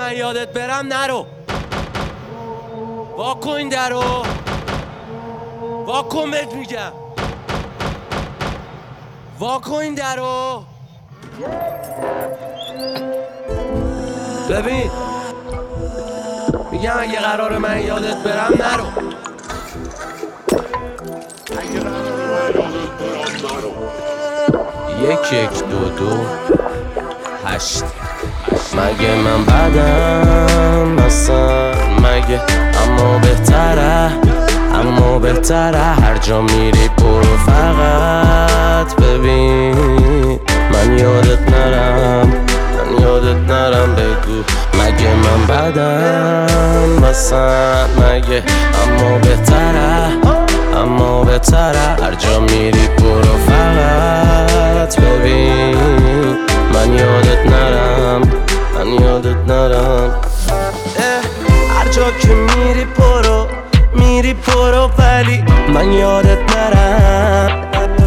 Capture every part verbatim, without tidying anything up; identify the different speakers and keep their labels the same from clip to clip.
Speaker 1: من یادت برم نرو. واکن این درو، واکن بهت میگم، واکن این درو. ببین میگم اگه قرار من یادت برم نرو. یک یک دو دو هشت. مگه من بدم مثلا مگه، اما بهتره اما بهتره هر جا میری برو فقط ببین من یادت نرم من یادت نرم بگو مگه من بدم مثلا مگه، اما بهتره اما بهتره هر جا میری برو فقط ببین من یادت نرم من یادت نرم. هر جا که میری برو میری برو ولی من یادت نرم.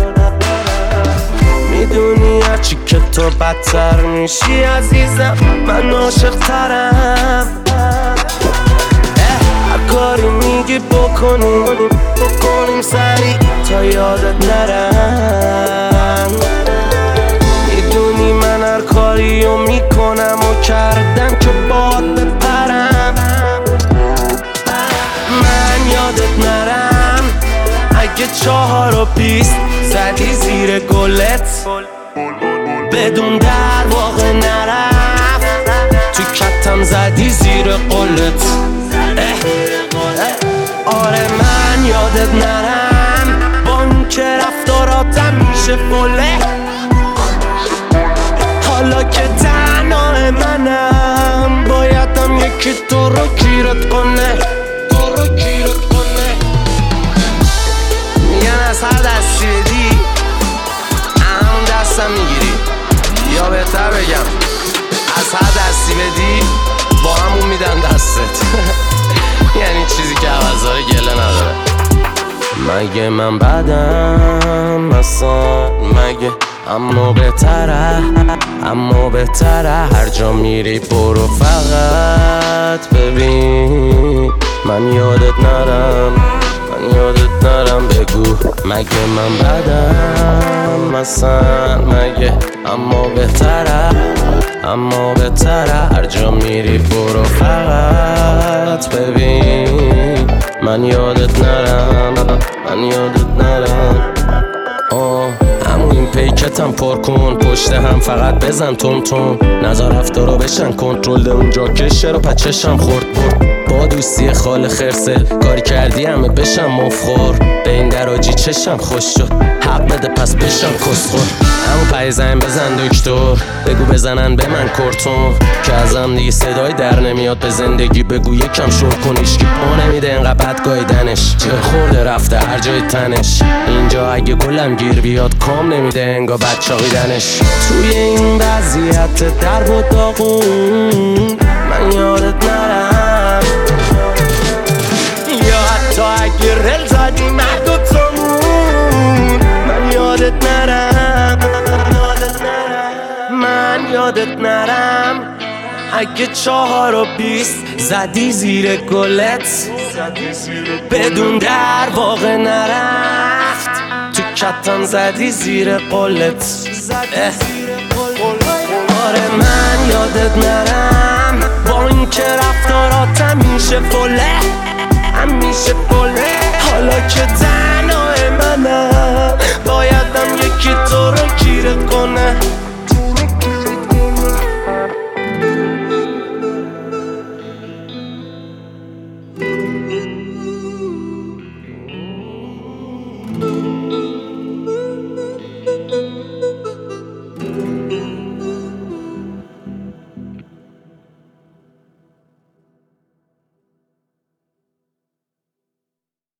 Speaker 1: میدونی هرچی که تو بدتر میشی عزیزم من عاشق ترم. هر کاری میگی بکنیم بکنیم سریع تا یادت نرم. میدونی من هر کاریو میکنم و کردم که باد بپرم. من یادت نرم اگه چهار و بیست زدی زیر گلت بدون در واقع نرفت تو کتم زدی زیر قلت. آره من یادت نرم با این که رفتاراتم میشه فله. حالا که تنها منم بایدم یکی تو رو گیرت کنه تو رو گیرت کنه. میگن از هر دستی بدی همون دستم میگیری، یا بهتر بگم از هر دستی بدی با همون میدن دستت. یعنی چیزی که عوضاره گله نداره. مگه من بدم مثلا مگه، اما بهتره اما بهتره هر جا میری برو فقط ببین من یادت نرم من یادت نرم بگو مگه من بدم مثلا مگه، اما بهتره اما بهتره هر جا میری برو فقط ببین من یادت نرم من یادت نرم. آه همون پیکتم پر کن پشت هم فقط بزن تون تون نظر هفته رو بشن کنترل ده اونجا کشه رو پچشم خورد برد با دوستی خال خرسه کاری کردی همه بشم مفخور به این دراجی چشم خوش شد حق بده پس بشم کسخور. همون پای زن بزن دکتر بگو بزنن به من کرتون که ازم دیگه صدای در نمیاد به زندگی بگو یکم شور کنیش که پا نمیده انقدر بد گایدنش چه خورده رفته هر جای تنش اینجا اگه گلم گیر بیاد کام نمیده انگا بد چاقیدنش. توی این وضعیت در و داغون من یادت نرم یا حتی اگه رل زدی من دوتامون من یادت نرم من یادت نرم اگه چهار و بیست زدی زیر گلت بدون در واقع نرفت تو کتم زدی زیر قلت. آره من یادت نرم با این که رفتاراتم میشه